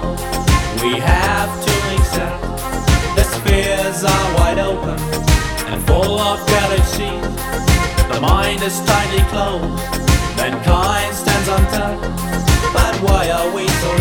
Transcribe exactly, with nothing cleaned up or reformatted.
We have to accept the spheres are wide open and full of galaxies. The mind is tightly closed, mankind stands untouched. But why are we so